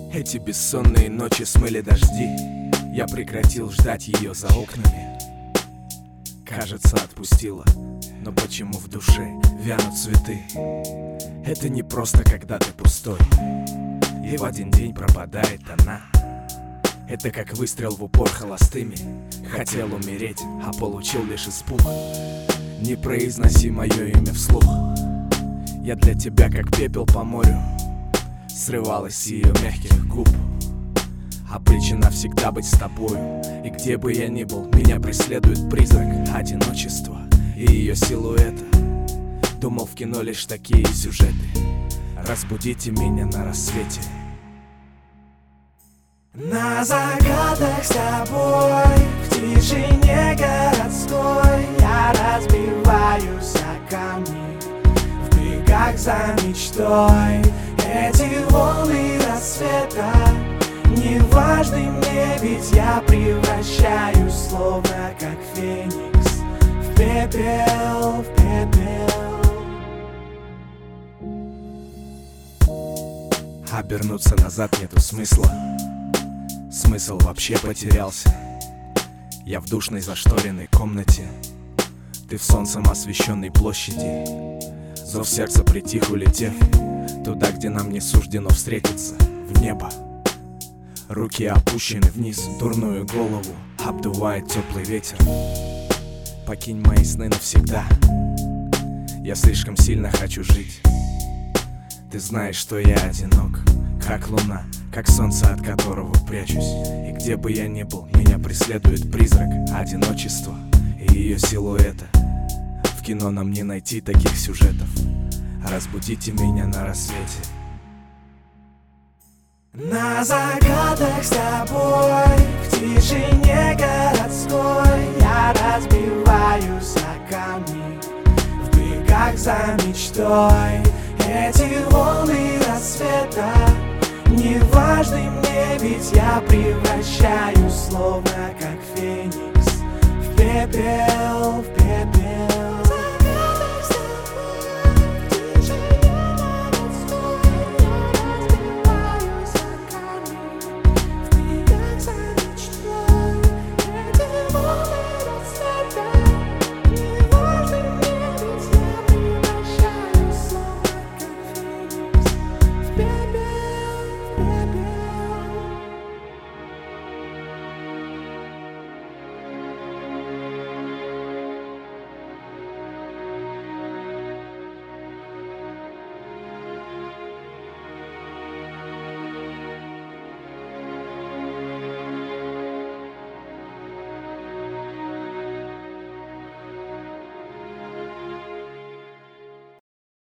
Эти бессонные ночи смыли дожди. Я прекратил ждать ее за окнами. Кажется, отпустила, но почему в душе вянут цветы? Это не просто когда ты пустой и в один день пропадает она. Это как выстрел в упор холостыми. Хотел умереть, а получил лишь испуг. Не произноси мое имя вслух. Я для тебя как пепел по морю. Срывалась с ее мягких губ. Обречена всегда быть с тобою. И где бы я ни был, меня преследует призрак одиночества и ее силуэта. Думал, в кино лишь такие сюжеты. Разбудите меня на рассвете. На закатах с тобой, в тишине городской, я разбиваюсь о камни в бегах за мечтой. Эти волны рассвета не важны мне, ведь я превращаюсь, словно как феникс, в пепел, в пепел. Обернуться назад нету смысла. Смысл вообще потерялся. Я в душной зашторенной комнате, ты в солнцем освещенной площади. Зов сердца притих, улетев туда, где нам не суждено встретиться, в небо. Руки опущены вниз, дурную голову обдувает теплый ветер. Покинь мои сны навсегда. Я слишком сильно хочу жить. Ты знаешь, что я одинок, как луна, как солнце, от которого прячусь. И где бы я ни был, меня преследует призрак одиночества и ее силуэта. В кино нам не найти таких сюжетов. Разбудите меня на рассвете. На закатах с тобой, в тишине городской, я разбиваюсь о камни в бегах за мечтой. Эти волны рассвета не важны мне, ведь я превращаюсь, словно как феникс, в пепел.